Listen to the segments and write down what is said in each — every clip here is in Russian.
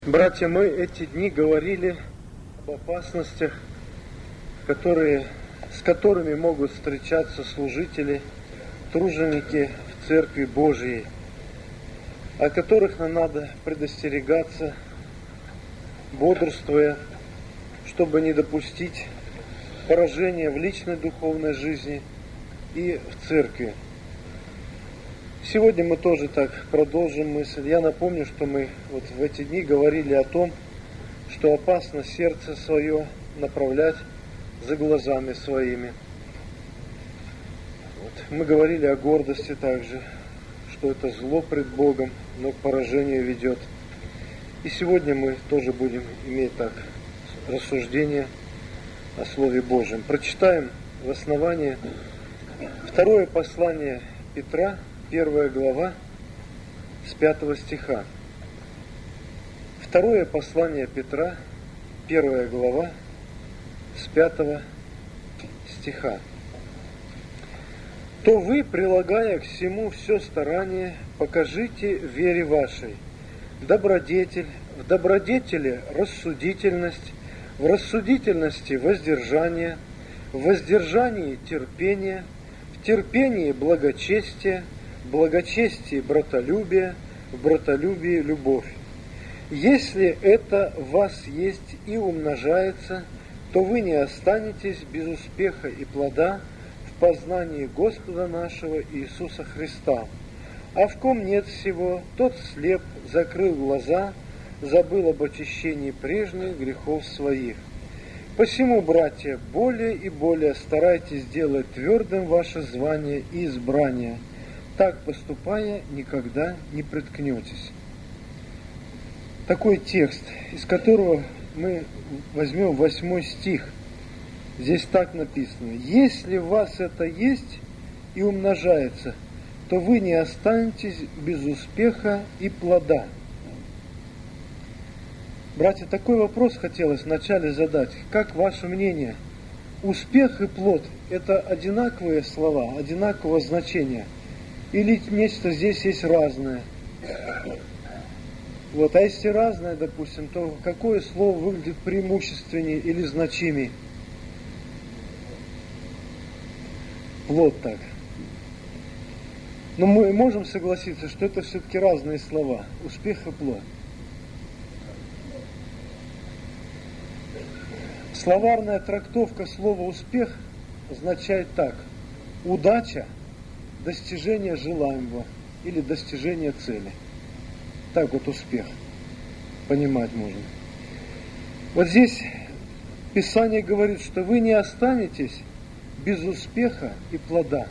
Братья, мы эти дни говорили об опасностях, с которыми могут встречаться служители, труженики в Церкви Божией, о которых нам надо предостерегаться, бодрствуя, чтобы не допустить поражения в личной духовной жизни и в Церкви. Сегодня мы тоже так продолжим мысль. Я напомню, что мы вот в эти дни говорили о том, что опасно сердце свое направлять за глазами своими. Мы говорили о гордости также, что это зло пред Богом, но к поражению ведет. И сегодня мы тоже будем иметь так рассуждение о Слове Божьем. Прочитаем в основании второе послание Петра, 1 глава, с 5 стиха. Второе послание Петра, 1 глава, с 5 стиха. «То вы, прилагая к всему все старание, покажите в вере вашей добродетель, в добродетели рассудительность, в рассудительности воздержание, в воздержании терпение, в терпении благочестие, в благочестии братолюбие, в братолюбии любовь. Если это в вас есть и умножается, то вы не останетесь без успеха и плода в познании Господа нашего Иисуса Христа. А в ком нет всего, тот слеп, закрыл глаза, забыл об очищении прежних грехов своих. Посему, братья, более и более старайтесь делать твердым ваше звание и избрание. Так поступая, никогда не приткнетесь». Такой текст, из которого мы возьмем 8 стих. Здесь так написано: «Если в вас это есть и умножается, то вы не останетесь без успеха и плода». Братья, такой вопрос хотелось вначале задать. Как ваше мнение? Успех и плод – это одинаковые слова, одинакового значения? Или нечто здесь есть разное? А если разное, допустим, то какое слово выглядит преимущественнее или значимее? Плод так. Но мы можем согласиться, что это все-таки разные слова. Успех и плод. Словарная трактовка слова «успех» означает так: удача, достижение желаемого или достижение цели. Так вот успех понимать можно. Вот здесь Писание говорит, что вы не останетесь без успеха и плода.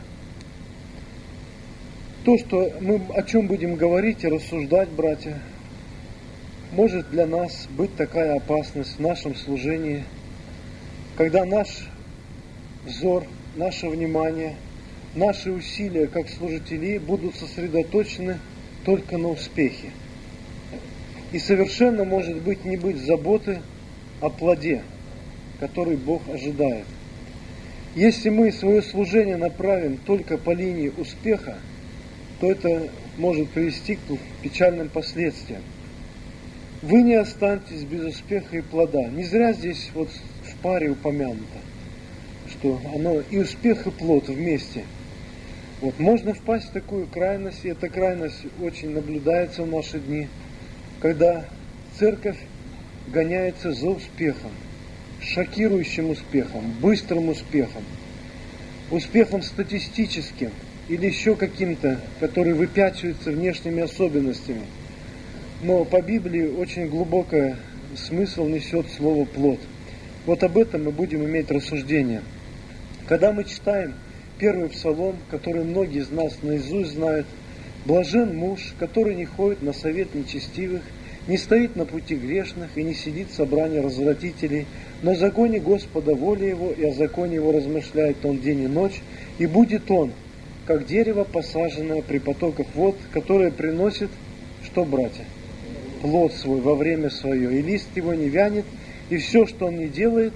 То, что мы о чем будем говорить и рассуждать, братья, может для нас быть такая опасность в нашем служении, когда наш взор, наше внимание, наши усилия как служителей будут сосредоточены только на успехе. И совершенно, может быть, не быть заботы о плоде, который Бог ожидает. Если мы свое служение направим только по линии успеха, то это может привести к печальным последствиям. Вы не останетесь без успеха и плода. Не зря здесь в паре упомянуто, что оно и успех, и плод вместе. Можно впасть в такую крайность, и эта крайность очень наблюдается в наши дни, когда церковь гоняется за успехом, шокирующим успехом, быстрым успехом, успехом статистическим или еще каким-то, который выпячивается внешними особенностями. Но по Библии очень глубокий смысл несет слово «плод». Об этом мы будем иметь рассуждение. Когда мы читаем первый псалом, который многие из нас наизусть знают: «Блажен муж, который не ходит на совет нечестивых, не стоит на пути грешных и не сидит в собрании развратителей, но в законе Господа воля его, и о законе его размышляет он день и ночь, и будет он, как дерево, посаженное при потоках вод, которое приносит», что, братья? «Плод свой во время свое, и лист его не вянет, и все, что он не делает,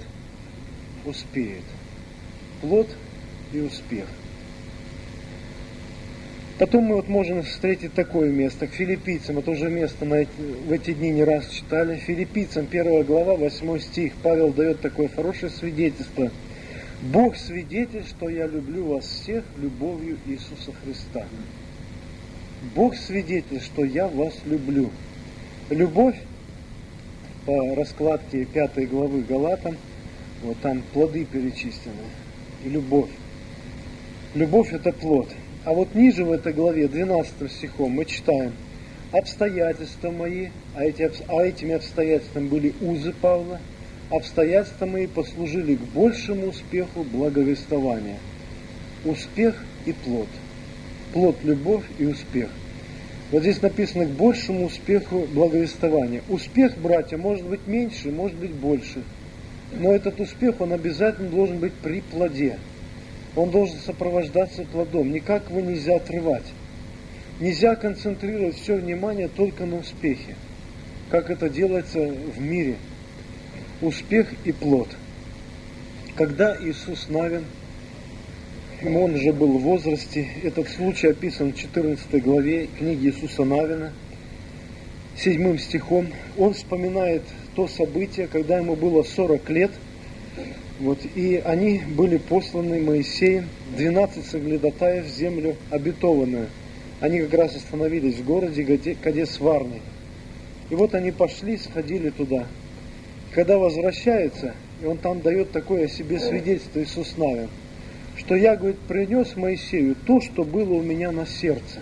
успеет». Плод и успех. Потом мы вот можем встретить такое место, к Филиппийцам, это уже место в эти дни не раз читали. Филиппийцам 1 глава, 8 стих, Павел дает такое хорошее свидетельство. «Бог свидетель, что я люблю вас всех любовью Иисуса Христа». Бог свидетель, что я вас люблю. Любовь, по раскладке 5 главы Галатам, вот там плоды перечислены. И любовь. Любовь – это плод. А вот ниже в этой главе, 12 стихом, мы читаем: «Обстоятельства мои», этими обстоятельствами были узы Павла, «обстоятельства мои послужили к большему успеху благовествования». Успех и плод. Плод – любовь и успех. Вот здесь написано «к большему успеху благовествования». Успех, братья, может быть меньше, может быть больше. Но этот успех, он обязательно должен быть при плоде. Он должен сопровождаться плодом. Никак его нельзя отрывать. Нельзя концентрировать все внимание только на успехе, как это делается в мире. Успех и плод. Когда Иисус Навин, он уже был в возрасте, этот случай описан в 14 главе книги Иисуса Навина, 7 стихом, он вспоминает то событие, когда ему было 40 лет, вот, и они были посланы Моисеем, 12 соглядатаев, в землю обетованную. Они как раз остановились в городе Кадес-Варне. И вот они пошли, сходили туда. Когда возвращаются, и он там дает такое о себе свидетельство, Иисус Навин, что я, говорит, принес Моисею то, что было у меня на сердце.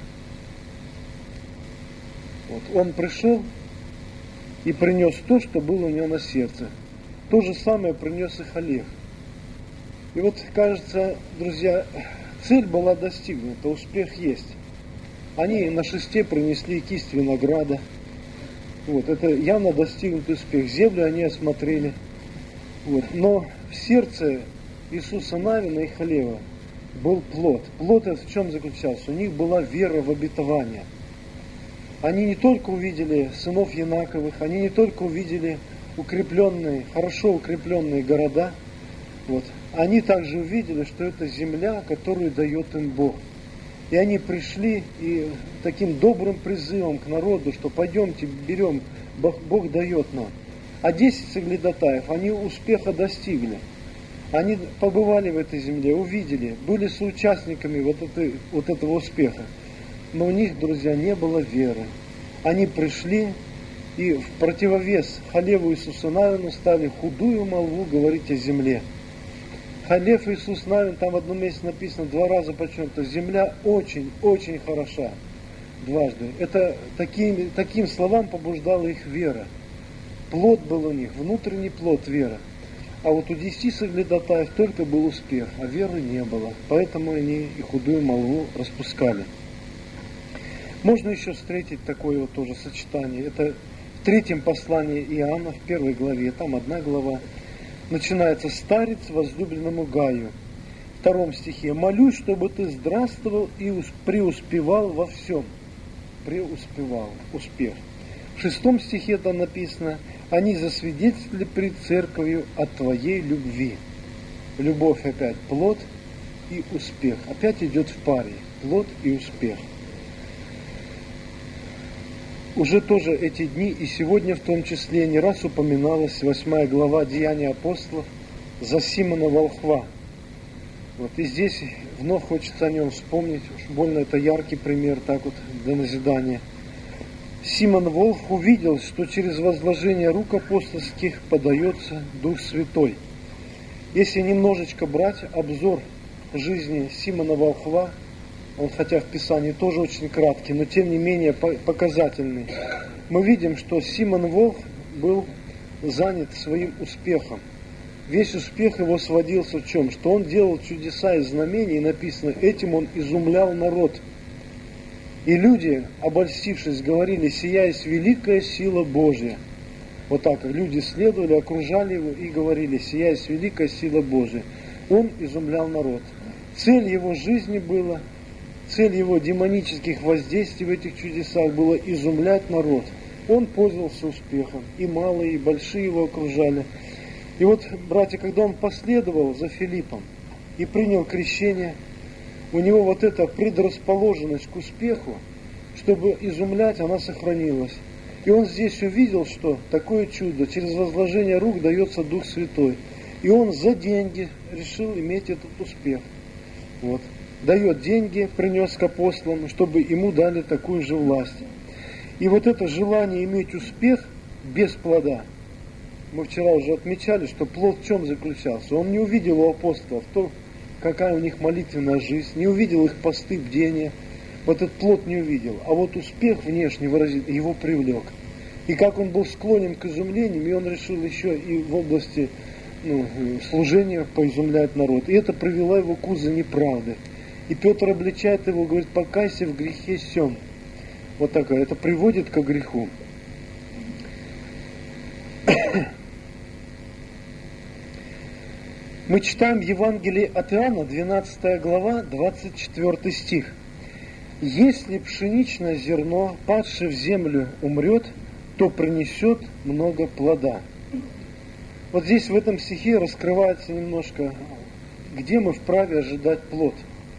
Вот, он пришел и принес то, что было у него на сердце. То же самое принес и Олег. И вот, кажется, друзья, цель была достигнута, успех есть. Они на шесте принесли кисть винограда. Вот, это явно достигнутый успех. Землю они осмотрели. Вот. Но в сердце Иисуса Навина и Халева был плод. Плод этот в чем заключался? У них была вера в обетование. Они не только увидели сынов Янаковых, они не только увидели укрепленные, хорошо укрепленные города, вот, они также увидели, что это земля, которую дает им Бог. И они пришли и таким добрым призывом к народу, что пойдемте, берем, Бог дает нам. А 10 соглядатаев, они успеха достигли. Они побывали в этой земле, увидели, были соучастниками вот этого успеха. Но у них, друзья, не было веры. Они пришли и в противовес Халеву Иисусу Навину стали худую молву говорить о земле. Халев Иисус Навин, там в одном месте написано 2 раза подчеркнуто, земля очень хороша. Дважды. Это таким словам побуждала их вера. Плод был у них, внутренний плод вера. А вот у 10 соглядатаев только был успех, а веры не было. Поэтому они и худую молву распускали. Можно еще встретить такое вот тоже сочетание. Это в 3 послании Иоанна, в 1 главе, там 1 глава. Начинается: «Старец возлюбленному Гаю». В 2 стихе: «Молюсь, чтобы ты здравствовал и преуспевал во всем». Преуспевал, успех. В 6 стихе там написано: «Они засвидетельствовали пред церковью о твоей любви». Любовь опять плод и успех. Опять идет в паре. Плод и успех. Уже тоже эти дни, и сегодня в том числе, не раз упоминалась 8 глава Деяний апостолов за Симона Волхва. Вот, и здесь вновь хочется о нем вспомнить, уж больно это яркий пример, так вот, для назидания. Симон Волхв увидел, что через возложение рук апостольских подается Дух Святой. Если немножечко брать обзор жизни Симона Волхва, он хотя в Писании тоже очень краткий, но тем не менее показательный, мы видим, что Симон Волхв был занят своим успехом. Весь успех его сводился в чем? Что он делал чудеса и знамения, и написано, этим он изумлял народ. И люди, обольстившись, говорили: «Сия есть великая сила Божья». Вот так люди следовали, окружали его и говорили: «Сия есть великая сила Божья». Он изумлял народ. Цель его жизни была, цель его демонических воздействий в этих чудесах было изумлять народ. Он пользовался успехом, и малые, и большие его окружали. И вот, братья, когда он последовал за Филиппом и принял крещение, у него вот эта предрасположенность к успеху, чтобы изумлять, она сохранилась. И он здесь увидел, что такое чудо, через возложение рук дается Дух Святой. И он за деньги решил иметь этот успех. Вот. Дает деньги, принес к апостолам, чтобы ему дали такую же власть. И вот это желание иметь успех без плода. Мы вчера уже отмечали, что плод в чем заключался. Он не увидел у апостолов то, какая у них молитвенная жизнь, не увидел их посты, бдения. Вот этот плод не увидел. А вот успех внешне выразительный его привлек. И как он был склонен к изумлениям, и он решил еще и в области служения поизумлять народ. И это привело его к узу неправды. И Петр обличает его, говорит: покайся в грехе сем. Вот такое. Это приводит к греху. Мы читаем Евангелие от Иоанна, 12 глава, 24 стих. «Если пшеничное зерно, падшее в землю, умрет, то принесет много плода». Вот здесь в этом стихе раскрывается немножко, где мы вправе ожидать плод.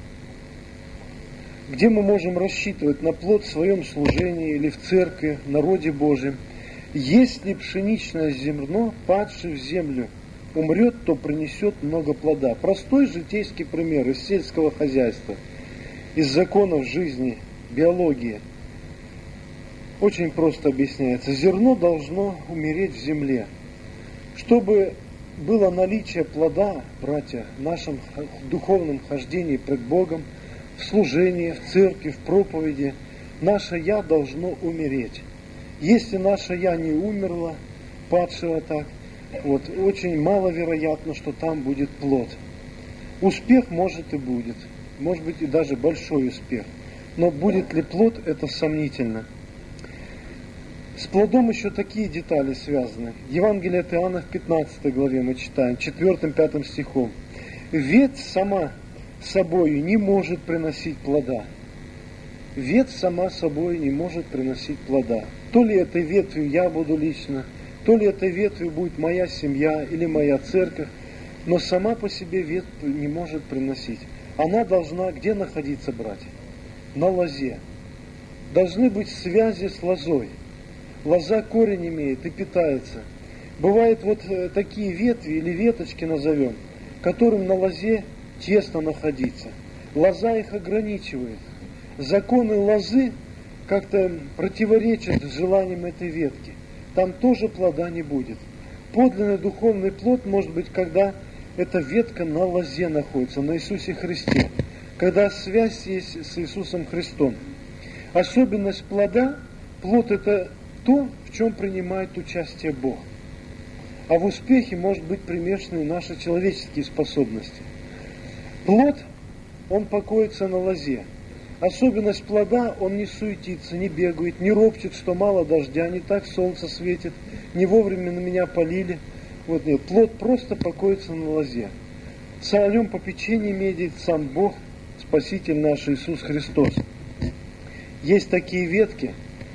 Где мы можем рассчитывать на плод в своем служении или в церкви, в народе Божьем. Если пшеничное зерно, падшее в землю, умрет, то принесет много плода. Простой житейский пример из сельского хозяйства, из законов жизни, биологии. Очень просто объясняется. Зерно должно умереть в земле. Чтобы было наличие плода, братья, в нашем духовном хождении пред Богом, в служении, в церкви, в проповеди, наше «я» должно умереть. Если наше «я» не умерло, падшего так, вот, очень маловероятно, что там будет плод. Успех может и будет, может быть и даже большой успех, но будет ли плод, это сомнительно. С плодом еще такие детали связаны. Евангелие от Иоанна в 15 главе мы читаем, 4-5 стихом. «Ветвь сама собою не может приносить плода». Ветвь сама собой не может приносить плода. То ли этой ветвью я буду лично, то ли этой ветвью будет моя семья или моя церковь, но сама по себе ветвь не может приносить. Она должна где находиться, братья? На лозе. Должны быть связи с лозой. Лоза корень имеет и питается. Бывают вот такие ветви или веточки назовем, которым на лозе тесно находиться. Лоза их ограничивает. Законы лозы как-то противоречат желаниям этой ветки. Там тоже плода не будет. Подлинный духовный плод может быть, когда эта ветка на лозе находится, на Иисусе Христе. Когда связь есть с Иисусом Христом. Особенность плода, плод это то, в чем принимает участие Бог. А в успехе может быть примешаны наши человеческие способности. Плод, он покоится на лозе. Особенность плода, он не суетится, не бегает, не ропчет, что мало дождя, не так солнце светит, не вовремя на меня полили. Вот нет, плод просто покоится на лозе. О нем попечение имеет сам Бог, Спаситель наш Иисус Христос. Есть такие ветки,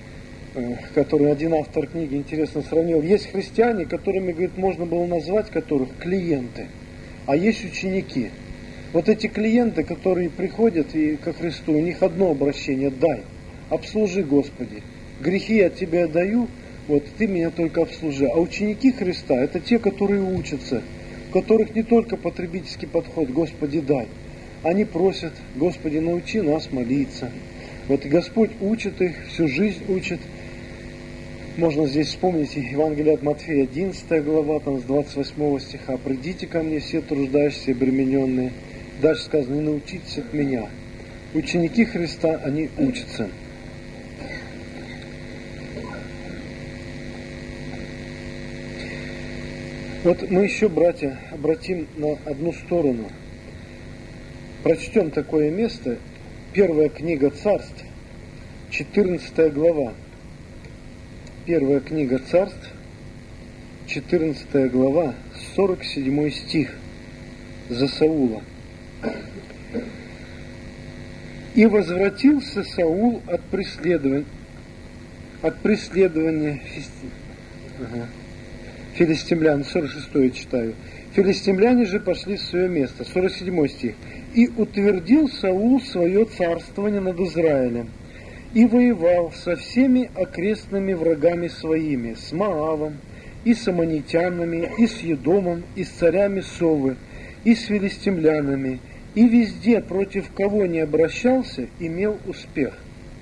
которые один автор книги интересно сравнил. Есть христиане, которыми, говорит, можно было назвать которых клиенты, а есть ученики. Вот эти клиенты, которые приходят и ко Христу, у них одно обращение: дай, обслужи, Господи. Грехи я тебе отдаю, вот ты меня только обслужи. А ученики Христа — это те, которые учатся, у которых не только потребительский подход: Господи, дай. Они просят: Господи, научи нас молиться. Вот и Господь учит их, всю жизнь учит. Можно здесь вспомнить Евангелие от Матфея, 11 глава, там с 28 стиха. «Придите ко мне, все труждающиеся и обремененные». Дальше сказано: «Не научитесь от меня». Ученики Христа, они учатся. Вот мы еще, братья, обратим на одну сторону. Прочтем такое место. Первая книга Царств, 14 глава. Первая книга Царств, 14 глава, 47 стих, за Саула. «И возвратился Саул от преследования Филистимляне, 46 читаю. Филистимляне же пошли в свое место. 47 стих. «И утвердил Саул свое царствование над Израилем, и воевал со всеми окрестными врагами своими, с Моавом, и с аммонитянами, и с Едомом, и с царями Совы, и с филистимлянами, и везде, против кого не обращался, имел успех».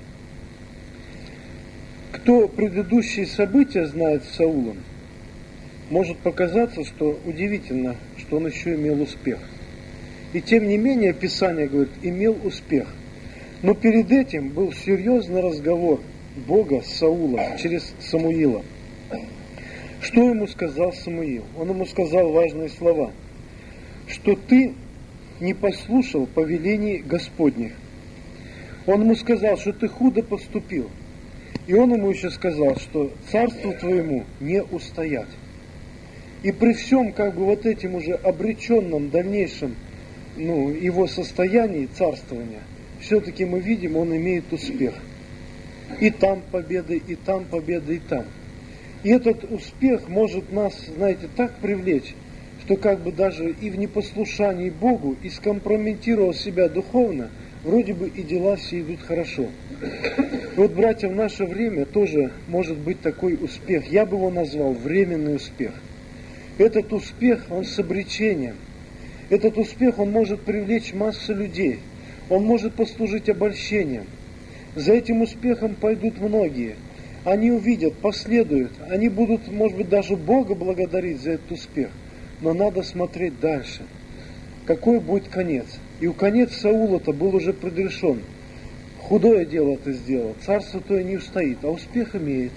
Кто предыдущие события знает с Саулом, может показаться, что удивительно, что он еще имел успех. И тем не менее, Писание говорит, имел успех. Но перед этим был серьезный разговор Бога с Саулом через Самуила. Что ему сказал Самуил? Он ему сказал важные слова, что ты не послушал повелений Господних. Он ему сказал, что ты худо поступил. И он ему еще сказал, что царству твоему не устоять. И при всем вот этим уже обреченном дальнейшем его состоянии царствования, все-таки мы видим, он имеет успех. И там победы, и там победы, и там. И этот успех может нас, так привлечь, что даже и в непослушании Богу, и скомпрометировав себя духовно, вроде бы и дела все идут хорошо. И вот, братья, в наше время тоже может быть такой успех. Я бы его назвал временный успех. Этот успех, он с обречением. Этот успех, он может привлечь массу людей. Он может послужить обольщением. За этим успехом пойдут многие. Они увидят, последуют. Они будут, может быть, даже Бога благодарить за этот успех. Но надо смотреть дальше. Какой будет конец? И у конец Саула-то был уже предрешен. Худое дело ты сделал, царство твое не устоит, а успех имеет.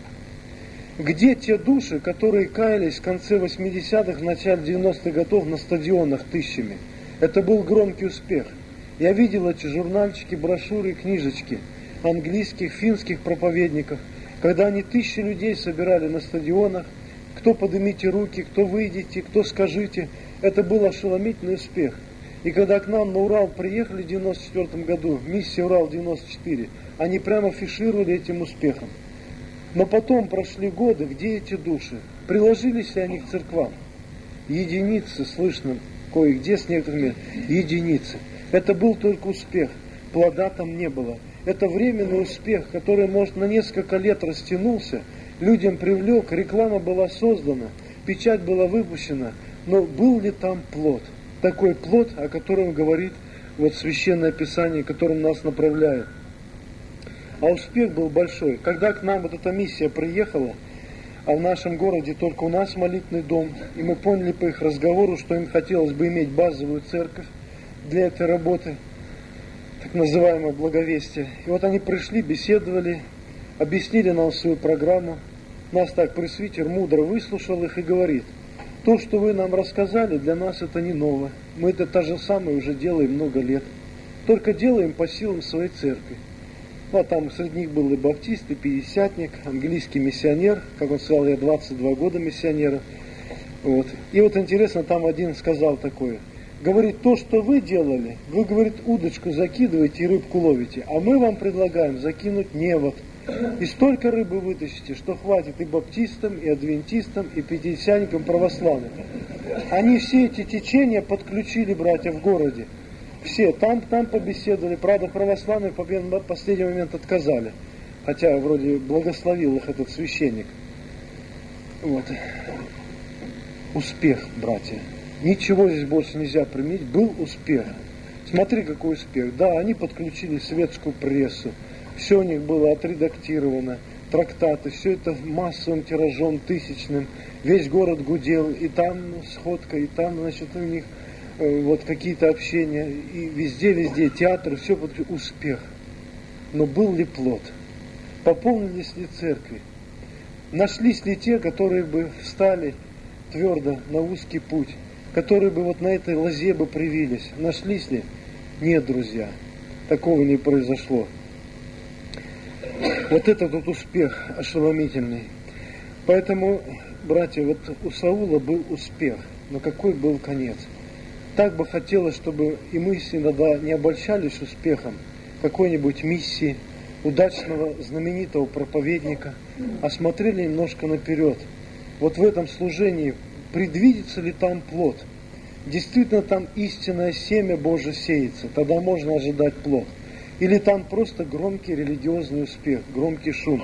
Где те души, которые каялись в конце 80-х, в начале 90-х годов на стадионах тысячами? Это был громкий успех. Я видел эти журнальчики, брошюры, книжечки английских, финских проповедников, когда они тысячи людей собирали на стадионах, кто поднимите руки, кто выйдите, кто скажите. Это был ошеломительный успех. И когда к нам на Урал приехали в 94 году, миссия Урал-94, они прямо фишировали этим успехом. Но потом прошли годы, где эти души? Приложились ли они к церквам? Единицы, слышно кое-где с некоторыми, единицы. Это был только успех, плода там не было. Это временный успех, который, может, на несколько лет растянулся, людям привлек, реклама была создана, печать была выпущена, но был ли там плод? Такой плод, о котором говорит Священное Писание, которым нас направляет. А успех был большой. Когда к нам эта миссия приехала, а в нашем городе только у нас молитвенный дом, и мы поняли по их разговору, что им хотелось бы иметь базовую церковь для этой работы, так называемое благовестие. И вот они пришли, беседовали, объяснили нам свою программу. Нас так пресвитер мудро выслушал их и говорит: то, что вы нам рассказали, для нас это не ново. Мы это то же самое уже делаем много лет. Только делаем по силам своей церкви. А там среди них был и баптист, и пятидесятник, английский миссионер. Как он сказал, я 22 года миссионера. И интересно, там один сказал такое. Говорит, то, что вы делали, вы, говорит, удочку закидываете и рыбку ловите. А мы вам предлагаем закинуть невод. И столько рыбы вытащите, что хватит и баптистам, и адвентистам, и пятидесятникам православным. Они все эти течения подключили, братья, в городе. Все там побеседовали. Правда, православные в последний момент отказали. Хотя вроде благословил их этот священник. Успех, братья. Ничего здесь больше нельзя применить. Был успех. Смотри, какой успех. Да, они подключили светскую прессу. Все у них было отредактировано, трактаты, все это массовым тиражом, тысячным. Весь город гудел, и там сходка, и там, у них какие-то общения, и везде, театры, все под успех. Но был ли плод? Пополнились ли церкви? Нашлись ли те, которые бы встали твердо на узкий путь, которые бы на этой лозе бы привились? Нашлись ли? Нет, друзья, такого не произошло. Этот успех ошеломительный. Поэтому, братья, у Саула был успех, но какой был конец? Так бы хотелось, чтобы и мы иногда не обольщались успехом какой-нибудь миссии, удачного, знаменитого проповедника, а смотрели немножко наперед. вот в этом служении, предвидится ли там плод. Действительно там истинное семя Божие сеется, тогда можно ожидать плод. Или там просто громкий религиозный успех, громкий шум.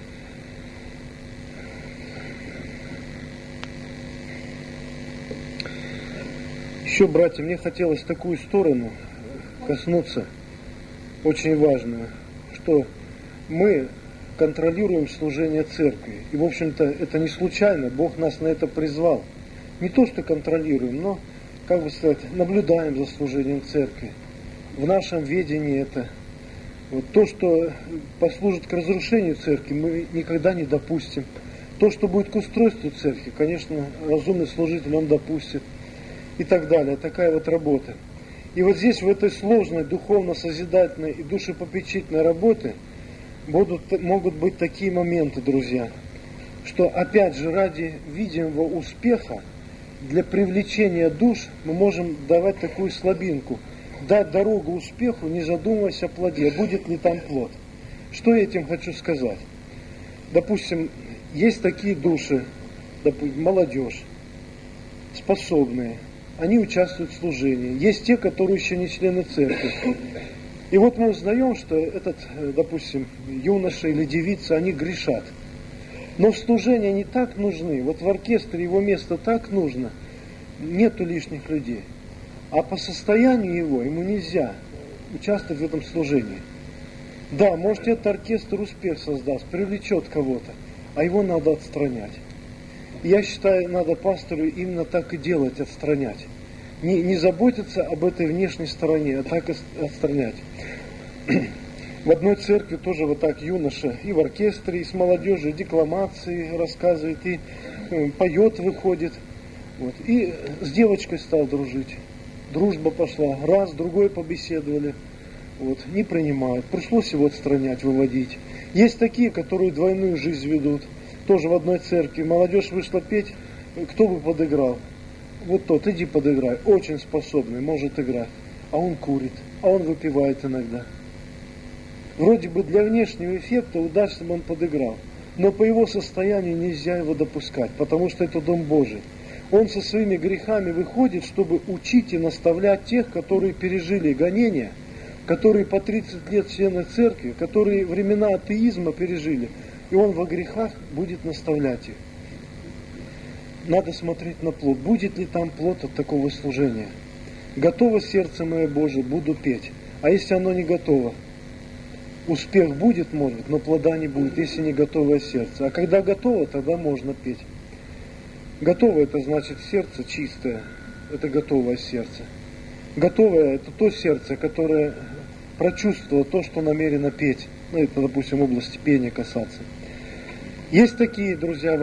Еще, братья, мне хотелось такую сторону коснуться, очень важную, что мы контролируем служение церкви. И, в общем-то, это не случайно, Бог нас на это призвал. Не то, что контролируем, но, как бы сказать, наблюдаем за служением церкви. В нашем ведении это. Вот то, что послужит к разрушению церкви, мы никогда не допустим. То, что будет к устройству церкви, конечно, разумный служитель, он допустит. И так далее. Такая вот работа. И вот здесь, в этой сложной, духовно-созидательной и душепопечительной работе могут быть такие моменты, друзья, что опять же ради видимого успеха, для привлечения душ мы можем давать такую слабинку. Дать дорогу успеху, не задумываясь о плоде, будет ли там плод. Что я этим хочу сказать? Допустим, есть такие души, молодежь, способные, они участвуют в служении. Есть те, которые еще не члены церкви. И вот мы узнаем, что этот, допустим, юноша или девица, они грешат. Но в служении они так нужны, вот в оркестре его место так нужно, нету лишних людей. А по состоянию ему нельзя участвовать в этом служении. Да, может, этот оркестр успех создаст, привлечет кого-то, а его надо отстранять. Я считаю, надо пастору именно так и делать, отстранять. Не заботиться об этой внешней стороне, а так отстранять. В одной церкви тоже вот так юноша и в оркестре, и с молодежью, и декламации рассказывает, и поет, выходит. Вот. И с девочкой стал дружить. Дружба пошла. Раз, другой побеседовали. Вот. Не принимают. Пришлось его отстранять, выводить. Есть такие, которые двойную жизнь ведут. Тоже в одной церкви. Молодежь вышла петь. Кто бы подыграл? Вот тот, иди подыграй. Очень способный, может играть. А он курит. А он выпивает иногда. Вроде бы для внешнего эффекта удачно бы он подыграл. Но по его состоянию нельзя его допускать, потому что это Дом Божий. Он со своими грехами выходит, чтобы учить и наставлять тех, которые пережили гонения, которые по 30 лет члены церкви, которые времена атеизма пережили. И он во грехах будет наставлять их. Надо смотреть на плод. Будет ли там плод от такого служения? Готово сердце мое Божие, буду петь. А если оно не готово? Успех будет, может, но плода не будет, если не готовое сердце. А когда готово, тогда можно петь. Готовое — это значит сердце чистое. Это готовое сердце. Готовое — это то сердце, которое прочувствовало то, что намерено петь. Ну, это, допустим, в области пения касаться. Есть такие, друзья,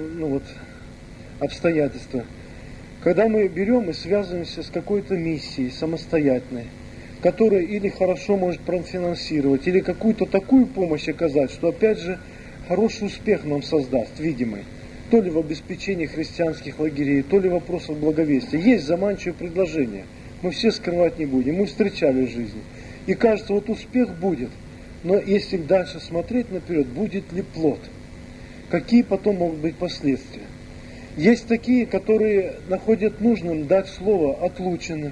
обстоятельства. Когда мы берем и связываемся с какой-то миссией самостоятельной, которая или хорошо может профинансировать, или какую-то такую помощь оказать, что опять же хороший успех нам создаст, видимый. То ли в обеспечении христианских лагерей, то ли в вопросах благовестия. Есть заманчивые предложения. Мы все скрывать не будем. Мы встречали в жизни. И кажется, вот успех будет. Но если дальше смотреть наперед, будет ли плод? Какие потом могут быть последствия? Есть такие, которые находят нужным дать слово отлученным.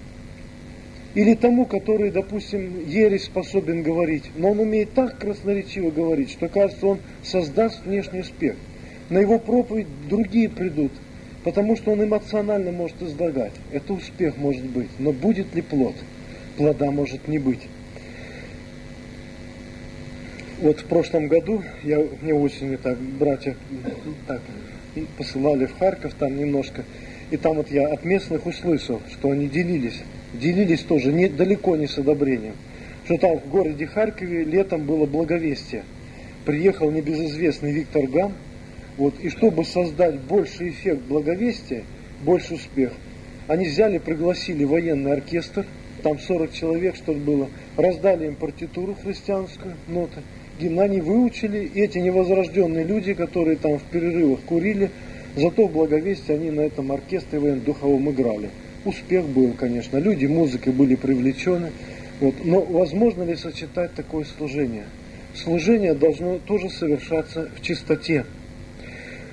Или тому, который, допустим, ересь способен говорить. Но он умеет так красноречиво говорить, что, кажется, он создаст внешний успех. На его проповедь другие придут, потому что он эмоционально может излагать. Это успех может быть, но будет ли плод? Плода может не быть. Вот в прошлом году, мне осенью братья посылали в Харьков там немножко, и там вот я от местных услышал, что они делились тоже далеко не с одобрением, что там в городе Харькове летом было благовестие. Приехал небезызвестный Виктор Ган, вот, и чтобы создать больший эффект благовестия, больше успех, они пригласили военный оркестр, там 40 человек, что-то было, раздали им партитуру христианскую, ноты, гимн, они выучили, и эти невозрожденные люди, которые там в перерывах курили, зато в благовестии они на этом оркестре военно-духовом играли. Успех был, конечно, люди музыкой были привлечены, вот, но возможно ли сочетать такое служение? Служение должно тоже совершаться в чистоте.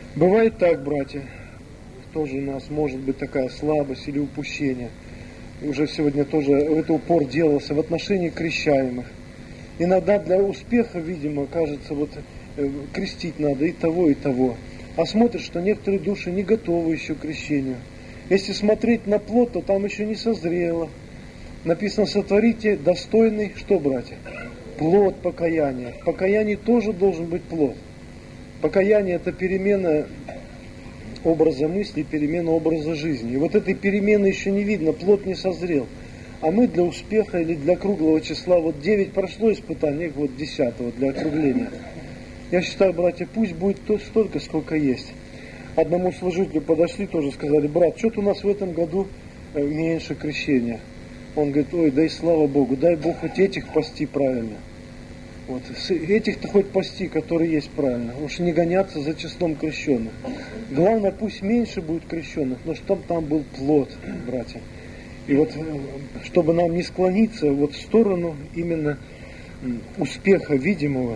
Бывает так, братья, тоже у нас может быть такая слабость или упущение. Уже сегодня тоже это упор делался в отношении крещаемых. Иногда для успеха, видимо, кажется, вот крестить надо и того, и того. А смотришь, что некоторые души не готовы еще к крещению. Если смотреть на плод, то там еще не созрело. Написано, сотворите достойный, что, братья? Плод покаяния. В покаянии тоже должен быть плод. Покаяние – это перемена образа мысли, перемена образа жизни. И вот этой перемены еще не видно, плод не созрел. А мы для успеха или для круглого числа, вот 9 прошло испытаний, вот 10 для округления. Я считаю, братья, пусть будет столько, сколько есть. Одному служителю подошли, тоже сказали: брат, что-то у нас в этом году меньше крещения. Он говорит: ой, дай слава Богу, дай Бог хоть этих пасти правильно. Вот, этих-то хоть пасти, которые есть правильно. Уж не гоняться за числом крещенных. Главное, пусть меньше будет крещенных, но чтобы там был плод, братья. И вот, чтобы нам не склониться вот в сторону именно успеха видимого.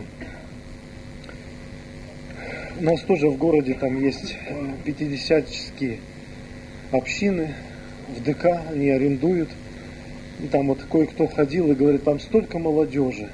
У нас тоже в городе там есть пятидесятнические общины, в ДК они арендуют. И там вот кое-кто ходил и говорит, там столько молодежи.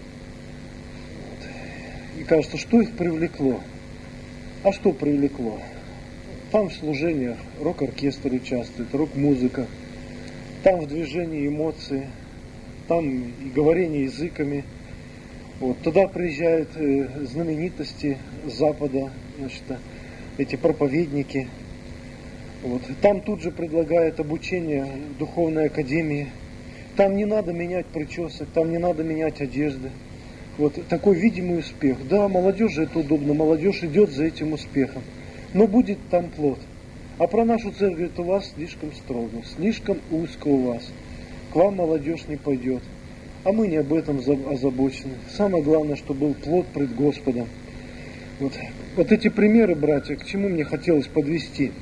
И кажется, что их привлекло? А что привлекло? Там в служениях рок-оркестр участвует, рок-музыка. Там в движении эмоции, там и говорение языками. Вот, туда приезжают знаменитости Запада, значит, эти проповедники. Вот, там тут же предлагают обучение в духовной академии. Там не надо менять причесок, там не надо менять одежды. Вот такой видимый успех. Да, молодежи это удобно, молодежь идет за этим успехом. Но будет там плод. А про нашу церковь говорит, у вас слишком строго, слишком узко у вас. К вам молодежь не пойдет. А мы не об этом озабочены. Самое главное, чтобы был плод пред Господом. Вот эти примеры, братья, к чему мне хотелось подвести.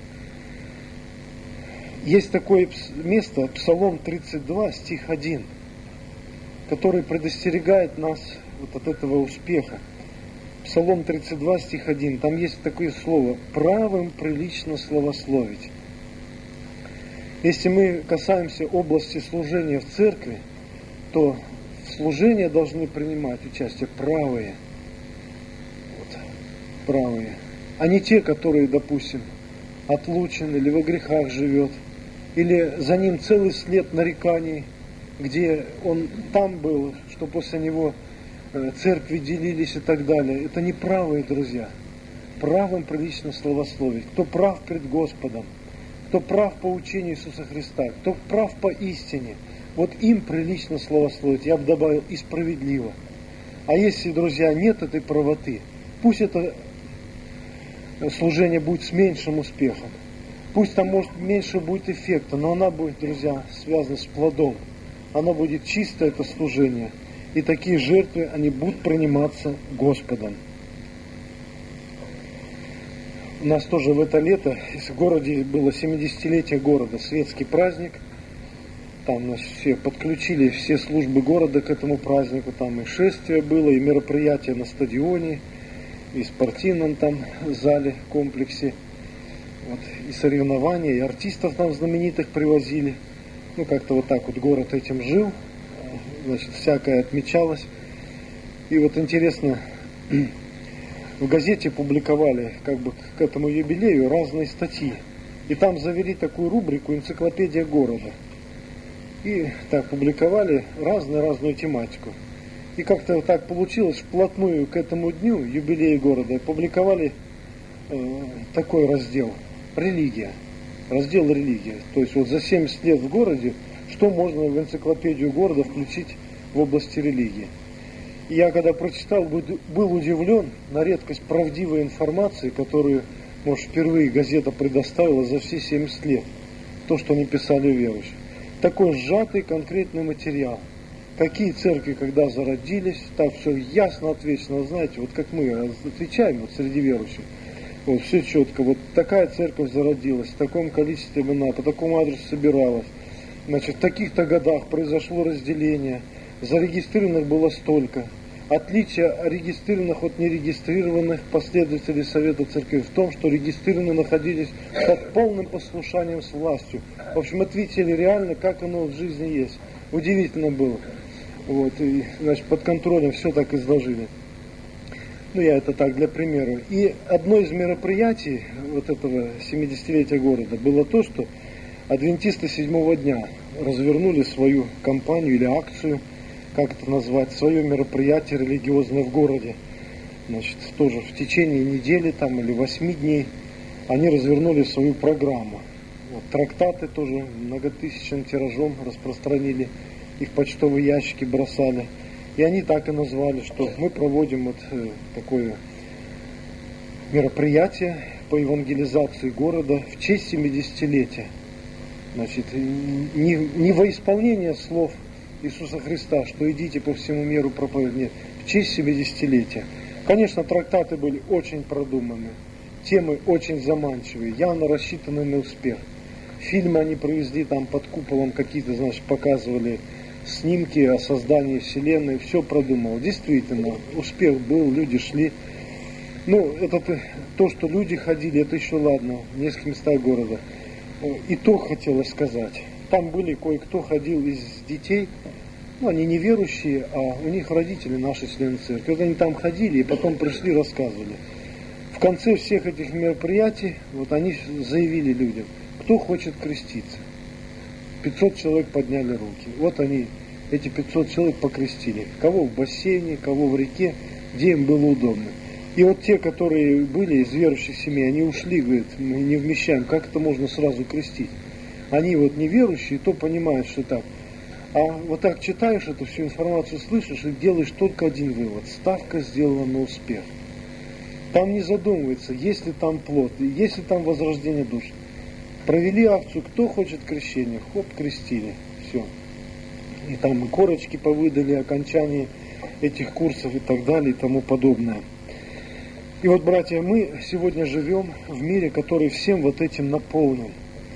Есть такое место, Псалом 32, стих 1, который предостерегает нас вот от этого успеха. Псалом 32, стих 1, там есть такое слово: «Правым прилично славословить». Если мы касаемся области служения в церкви, то в служении должны принимать участие правые. Вот, правые. А не те, которые, допустим, отлучен или во грехах живет, или за ним целый след нареканий, где он там был, что после него церкви делились и так далее. Это не правые, друзья. Правым прилично славословить. Кто прав пред Господом, кто прав по учению Иисуса Христа, кто прав по истине, вот им прилично славословить. Я бы добавил, и справедливо. А если, друзья, нет этой правоты, пусть это служение будет с меньшим успехом. Пусть там, может, меньше будет эффекта, но она будет, друзья, связана с плодом. Оно будет чисто, это служение. И такие жертвы, они будут приниматься Господом. У нас тоже в это лето в городе было 70-летие города, светский праздник. Там нас все подключили, все службы города к этому празднику. Там и шествие было, и мероприятия на стадионе, и в спортивном там зале, комплексе. Вот, и соревнования, и артистов там знаменитых привозили. Ну, как-то вот так вот город этим жил. Значит, всякое отмечалось. И вот интересно, в газете публиковали как бы к этому юбилею разные статьи. И там завели такую рубрику «Энциклопедия города». И так публиковали разную тематику. И как-то вот так получилось, вплотную к этому дню, юбилею города, публиковали такой раздел «Религия». Раздел «Религия». То есть вот за 70 лет в городе, что можно в энциклопедию города включить в области религии. И я когда прочитал, был удивлен на редкость правдивой информации, которую, может, впервые газета предоставила за все 70 лет. То, что они писали верующие. Такой сжатый конкретный материал. Какие церкви когда зародились, так все ясно, отвечно, знаете, вот как мы отвечаем вот среди верующих. Вот все четко, вот такая церковь зародилась, в таком количестве она по такому адресу собиралась. Значит, в таких-то годах произошло разделение, зарегистрированных было столько. Отличие регистрированных от нерегистрированных последователей Совета Церкви в том, что регистрированные находились под полным послушанием с властью. В общем, ответили реально, как оно в жизни есть. Удивительно было. Вот, и, значит, под контролем все так изложили. Ну, я это так для примера. И одно из мероприятий вот этого 70-летия города было то, что адвентисты седьмого дня развернули свою кампанию или акцию, как это назвать, свое мероприятие религиозное в городе. Значит, тоже в течение недели там, или 8 дней они развернули свою программу. Вот, трактаты тоже многотысячным тиражом распространили, их в почтовые ящики бросали. И они так и назвали, что мы проводим вот такое мероприятие по евангелизации города в честь 70-летия. Значит, не во исполнение слов Иисуса Христа, что идите по всему миру проповедовать, нет, в честь 70-летия. Конечно, трактаты были очень продуманы, темы очень заманчивые, явно рассчитаны на успех. Фильмы они провезли там под куполом, какие-то, значит, показывали снимки о создании Вселенной, все продумал. Действительно, успех был, люди шли. Ну, это то, что люди ходили, это еще ладно, в нескольких местах города. И то хотелось сказать. Там были кое-кто ходил из детей, ну, они неверующие, а у них родители наши члены церкви. Когда они там ходили и потом пришли, рассказывали. В конце всех этих мероприятий, вот они заявили людям, кто хочет креститься. 500 человек подняли руки. Вот они, эти 500 человек покрестили. Кого в бассейне, кого в реке, где им было удобно. И вот те, которые были из верующих семей, они ушли, говорят, мы не вмещаем, как это можно сразу крестить? Они вот неверующие, то понимают, что так. А вот так читаешь эту всю информацию, слышишь и делаешь только один вывод. Ставка сделана на успех. Там не задумывается, есть ли там плод, есть ли там возрождение душ. Провели акцию, кто хочет крещения, хоп, крестили, все. И там корочки повыдали, окончание этих курсов и так далее и тому подобное. И вот, братья, мы сегодня живем в мире, который всем вот этим наполнен.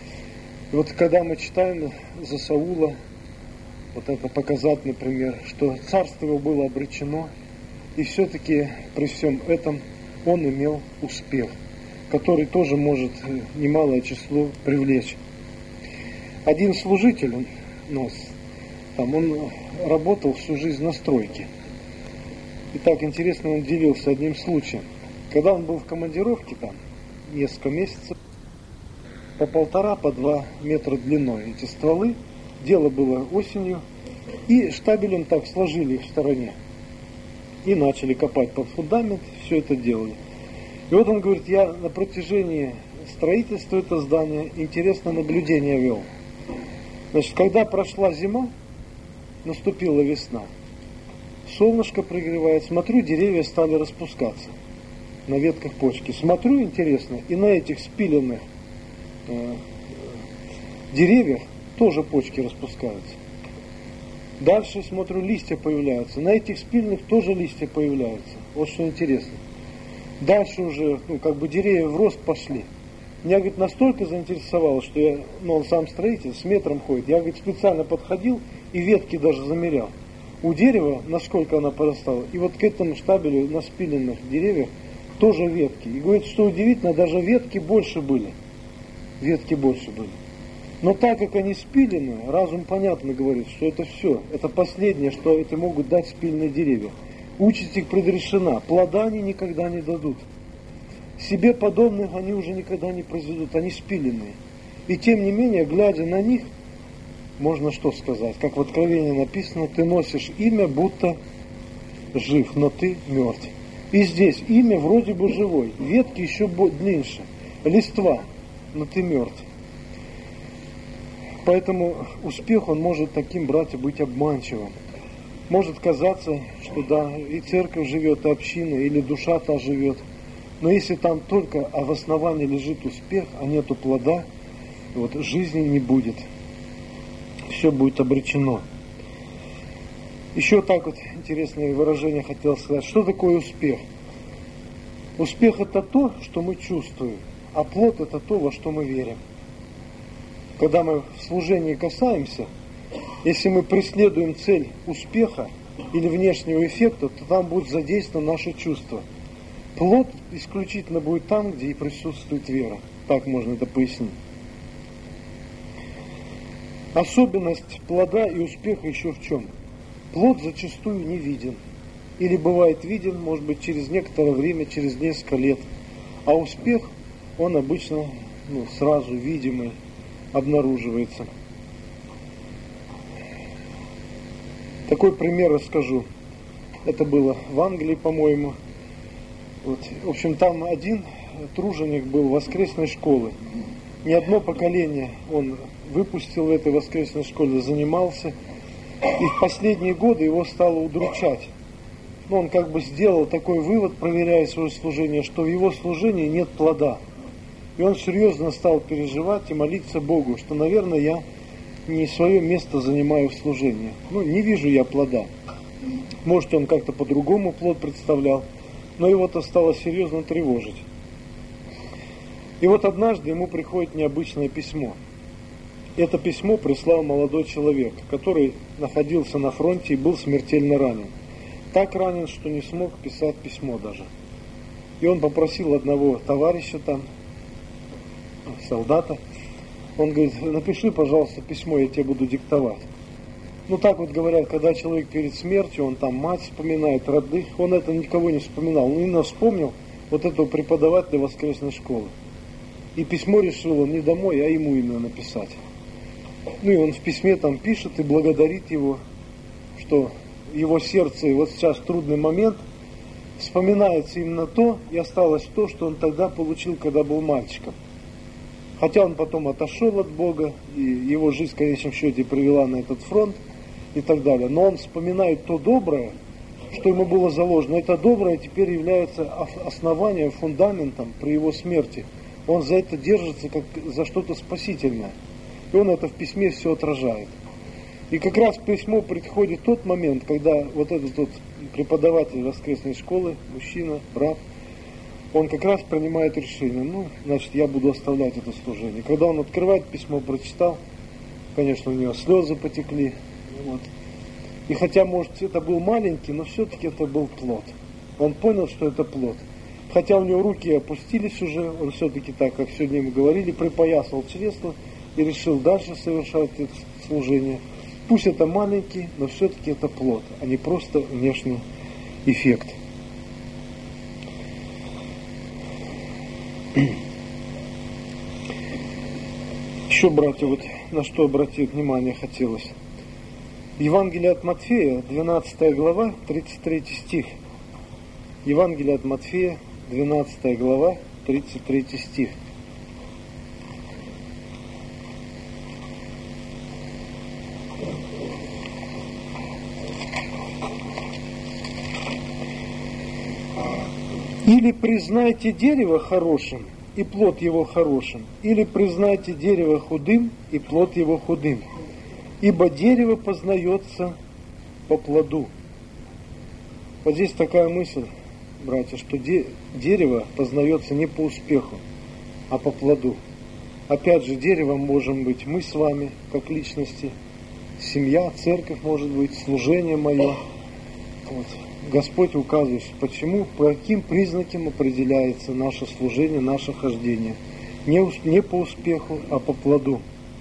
И вот когда мы читаем за Саула, вот это показательный пример, что царство его было обречено, и все-таки при всем этом он имел успех, который тоже может немалое число привлечь. Один служитель у нас, там, он работал всю жизнь на стройке. И так интересно, он делился одним случаем. Когда он был в командировке там, несколько месяцев, по 1,5, по 2 метра длиной эти стволы, дело было осенью, и штабелем так сложили их в стороне. И начали копать под фундамент, все это делали. И вот он говорит, я на протяжении строительства этого здания интересное наблюдение вел. Значит, когда прошла зима, наступила весна, солнышко прогревает, смотрю, деревья стали распускаться на ветках почки. Смотрю, интересно, и на этих спиленных деревьях тоже почки распускаются. Дальше смотрю, листья появляются. На этих спиленных тоже листья появляются. Вот что интересно. Дальше уже, деревья в рост пошли. Меня, говорит, настолько заинтересовало, что я, он сам строитель, с метром ходит. Я, говорит, специально подходил и ветки даже замерял. У дерева, насколько она порастала, и вот к этому штабелю на спиленных деревьях тоже ветки. И говорит, что удивительно, даже ветки больше были. Ветки больше были. Но так как они спилены, разум понятно говорит, что это все, это последнее, что это могут дать спиленные деревья. Участь их предрешена, плода они никогда не дадут. Себе подобных они уже никогда не произведут, они спиленные. И тем не менее, глядя на них, можно что сказать, как в Откровении написано, ты носишь имя, будто жив, но ты мертв. И здесь имя вроде бы живой, ветки еще длиннее, листва, но ты мертв. Поэтому успех, он может таким, братья, быть обманчивым. Может казаться, что да, и церковь живет, и община, или душа та живет. Но если там только в основании лежит успех, а нету плода, вот жизни не будет. Все будет обречено. Еще так вот интересное выражение хотел сказать. Что такое успех? Успех это то, что мы чувствуем, а плод это то, во что мы верим. Когда мы в служении касаемся, если мы преследуем цель успеха, или внешнего эффекта, то там будут задействованы наши чувства. Плод исключительно будет там, где и присутствует вера. Так можно это пояснить. Особенность плода и успеха еще в чем? Плод зачастую не виден. Или бывает виден, может быть, через некоторое время, через несколько лет. А успех, он обычно сразу видимый, обнаруживается. Такой пример расскажу. Это было в Англии, по-моему. В общем, там один труженик был воскресной школы. Не одно поколение он выпустил в этой воскресной школе, занимался. И в последние годы его стало удручать. Но он как бы сделал такой вывод, проверяя свое служение, что в его служении нет плода. И он серьезно стал переживать и молиться Богу, что, наверное, я не свое место занимаю в служении. Не вижу я плода. Может, он как-то по-другому плод представлял, но его-то стало серьезно тревожить. И вот однажды ему приходит необычное письмо. Это письмо прислал молодой человек, который находился на фронте и был смертельно ранен. Так ранен, что не смог писать письмо даже. И он попросил одного товарища там, солдата, он говорит: напиши, пожалуйста, письмо, я тебе буду диктовать. Так вот говорят, когда человек перед смертью, он там мать вспоминает, родных, он это никого не вспоминал. Он именно вспомнил вот этого преподавателя воскресной школы. И письмо решил он не домой, а ему именно написать. И он в письме там пишет и благодарит его, что в его сердце вот сейчас трудный момент, вспоминается именно то, и осталось то, что он тогда получил, когда был мальчиком. Хотя он потом отошел от Бога, и его жизнь в конечном счете привела на этот фронт и так далее. Но он вспоминает то доброе, что ему было заложено. Это доброе теперь является основанием, фундаментом при его смерти. Он за это держится как за что-то спасительное. И он это в письме все отражает. И как раз в письмо приходит тот момент, когда вот этот вот преподаватель воскресной школы, мужчина, брат, он как раз принимает решение, значит, я буду оставлять это служение. Когда он открывает письмо, прочитал, конечно, у него слезы потекли. И хотя, может, это был маленький, но все-таки это был плод. Он понял, что это плод. Хотя у него руки опустились уже, он все-таки так, как сегодня ему говорили, припоясал чресло и решил дальше совершать это служение. Пусть это маленький, но все-таки это плод, а не просто внешний эффект. Еще, братья, на что обратить внимание хотелось. Евангелие от Матфея, 12 глава, 33 стих. Евангелие от Матфея, 12 глава, 33 стих. Или признайте дерево хорошим, и плод его хорошим, или признайте дерево худым, и плод его худым. Ибо дерево познается по плоду. Вот здесь такая мысль, братья, что дерево познается не по успеху, а по плоду. Опять же, деревом можем быть мы с вами, как личности, семья, церковь может быть, служение мое. Господь указывает, почему, по каким признакам определяется наше служение, наше хождение. Не по успеху, а по плоду.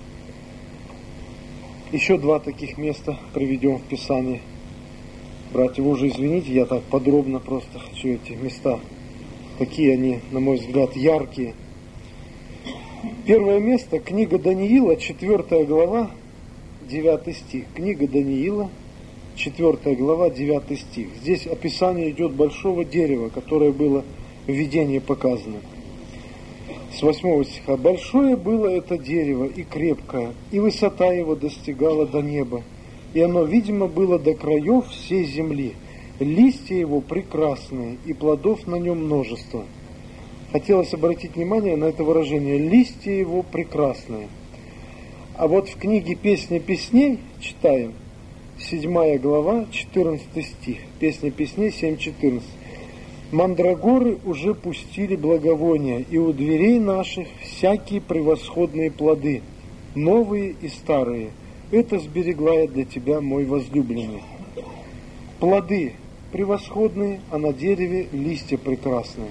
Еще два таких места приведем в Писании. Братья, вы уже извините, я так подробно просто хочу эти места. Какие они, на мой взгляд, яркие. Первое место, книга Даниила, 4 глава, 9 стих. Книга Даниила, 4 глава, 9 стих. Здесь описание идет большого дерева, которое было в видении показано. С 8 стиха. «Большое было это дерево и крепкое, и высота его достигала до неба, и оно, видимо, было до краев всей земли. Листья его прекрасные, и плодов на нем множество». Хотелось обратить внимание на это выражение «листья его прекрасные». А вот в книге «Песни песней» читаем, 7 глава, 14 стих. Песня песней 7:14. «Мандрагоры уже пустили благовония, и у дверей наших всякие превосходные плоды, новые и старые. Это сберегла я для тебя, мой возлюбленный». плоды превосходные, а на дереве листья прекрасные.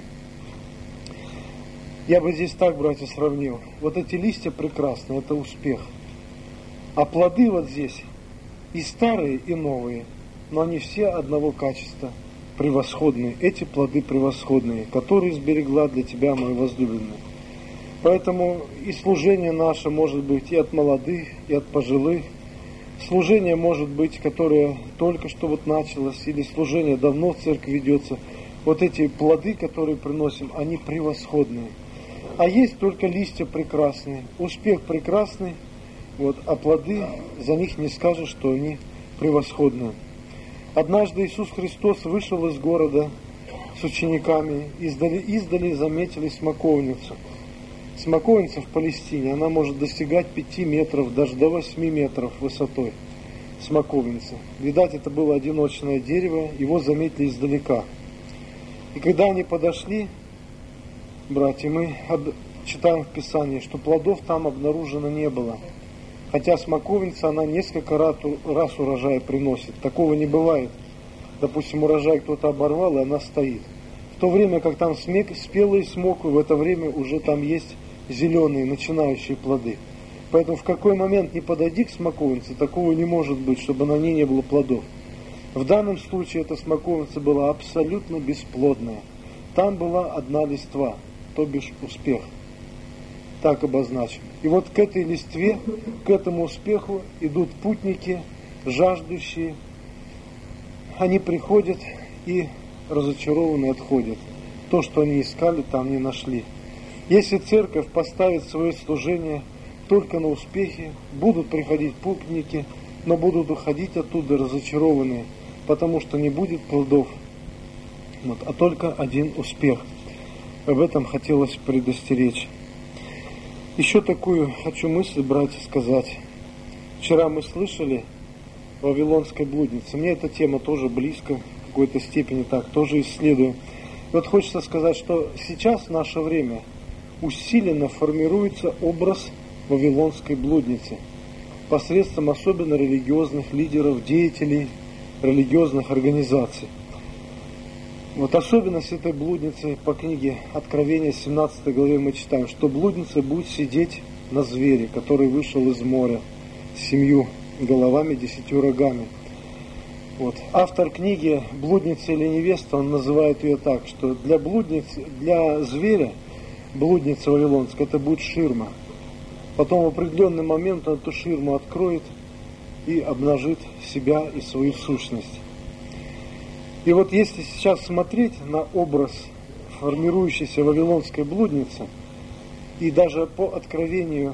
Я бы здесь так, братья, сравнил. Вот эти листья прекрасные, это успех. А плоды вот здесь и старые, и новые, но они все одного качества, превосходные. Эти плоды превосходные, которые сберегла для тебя, мой возлюбленный. Поэтому и служение наше может быть и от молодых, и от пожилых. Служение может быть, которое только что вот началось, или служение давно в церкви ведется. Вот эти плоды, которые приносим, они превосходные. А есть только листья прекрасные, успех прекрасный, вот, а плоды, за них не скажешь, что они превосходные. Однажды Иисус Христос вышел из города с учениками, издали заметили смоковницу. Смоковница в Палестине, она может достигать 5 метров, даже до 8 метров высотой. Смоковница. Видать, это было одиночное дерево, его заметили издалека. И когда они подошли, братья, мы читаем в Писании, что плодов там обнаружено не было. Хотя смоковница, она несколько раз урожай приносит. Такого не бывает. Допустим, урожай кто-то оборвал, и она стоит. В то время, как там спелые смоквы, в это время уже там есть зеленые, начинающие плоды. Поэтому в какой момент не подойди к смоковнице, такого не может быть, чтобы на ней не было плодов. В данном случае эта смоковница была абсолютно бесплодная. Там была одна листва, то бишь успех. Так обозначим. И вот к этой листве, к этому успеху идут путники, жаждущие. Они приходят и разочарованные отходят. То, что они искали, там не нашли. Если церковь поставит свое служение только на успехе, будут приходить путники, но будут уходить оттуда разочарованные, потому что не будет плодов, вот, а только один успех. Об этом хотелось предостеречь. Еще такую хочу мысль, братья, сказать. Вчера мы слышали о вавилонской блуднице. Мне эта тема тоже близко, в какой-то степени так, тоже исследую. И вот хочется сказать, что сейчас, в наше время, усиленно формируется образ вавилонской блудницы посредством особенно религиозных лидеров, деятелей религиозных организаций. Вот особенность этой блудницы по книге Откровения, 17 главе мы читаем, что блудница будет сидеть на звере, который вышел из моря, с 7 головами, 10 рогами. Вот. Автор книги «Блудница или невеста», он называет ее так, что для блудницы, для зверя, блудница вавилонская, это будет ширма. Потом в определенный момент он эту ширму откроет и обнажит себя и свою сущность. И вот если сейчас смотреть на образ формирующейся вавилонской блудницы, и даже по откровению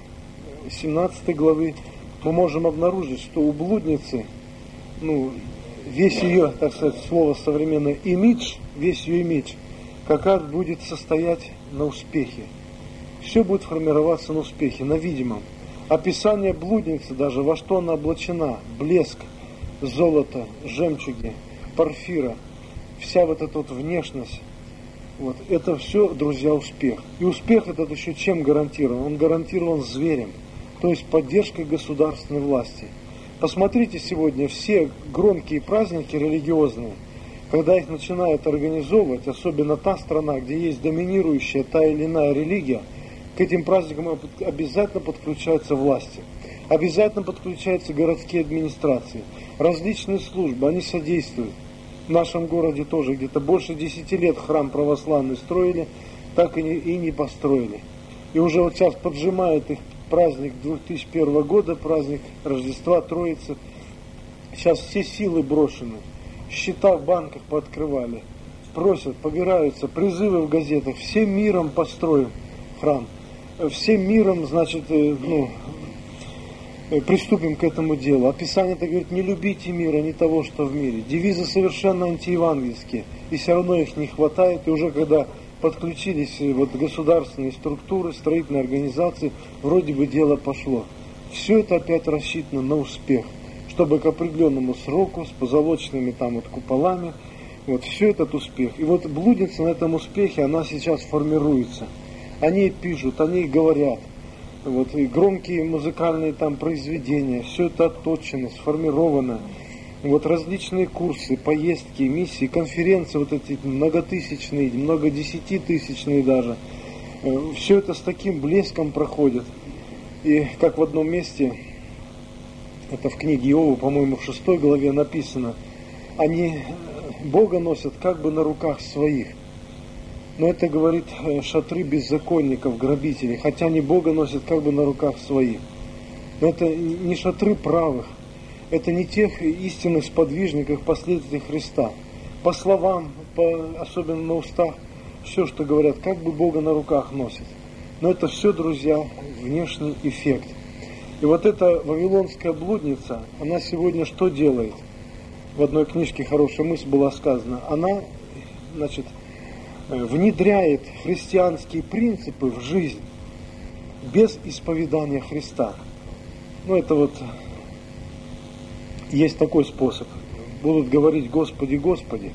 17 главы, мы можем обнаружить, что у блудницы, весь ее, так сказать, слово современное, имидж, весь ее имидж, как раз будет состоять на успехе. Все будет формироваться на успехе, на видимом. Описание блудницы даже, во что она облачена, блеск, золото, жемчуги, порфира, вся вот эта вот внешность, вот, это все, друзья, успех. И успех этот еще чем гарантирован? Он гарантирован зверем, то есть поддержкой государственной власти. Посмотрите сегодня все громкие праздники религиозные, когда их начинают организовывать, особенно та страна, где есть доминирующая та или иная религия, к этим праздникам обязательно подключаются власти, обязательно подключаются городские администрации, различные службы, они содействуют. В нашем городе тоже где-то больше 10 лет храм православный строили, так и не построили. И уже вот сейчас поджимает их праздник 2001 года, праздник Рождества Троицы. Сейчас все силы брошены, счета в банках пооткрывали, просят, побираются, призывы в газетах, всем миром построим храм, всем миром, значит, приступим к этому делу. А Писание-то говорит, не любите мира, не того, что в мире. Девизы совершенно антиевангельские, и все равно их не хватает, и уже когда подключились вот государственные структуры, строительные организации, вроде бы дело пошло. Все это опять рассчитано на успех, чтобы к определенному сроку, с позолоченными там вот куполами, вот все этот успех. И вот блудница на этом успехе, она сейчас формируется. Они пишут, они говорят. Вот, и громкие музыкальные там произведения, все это отточено, сформировано. Вот различные курсы, поездки, миссии, конференции, вот эти многотысячные, многодесятитысячные даже. Все это с таким блеском проходит. И как в одном месте, это в книге Иова, по-моему, в 6 главе написано, они Бога носят как бы на руках своих. Но это, говорит, шатры беззаконников, грабителей, хотя они Бога носят как бы на руках своих. Но это не шатры правых, это не тех истинных сподвижников, последователей Христа. По словам, особенно на устах, все, что говорят, как бы Бога на руках носят. Но это все, друзья, внешний эффект. И вот эта вавилонская блудница, она сегодня что делает? В одной книжке хорошая мысль была сказана. Она, значит, внедряет христианские принципы в жизнь без исповедания Христа. Ну, это вот есть такой способ. Будут говорить: Господи, Господи,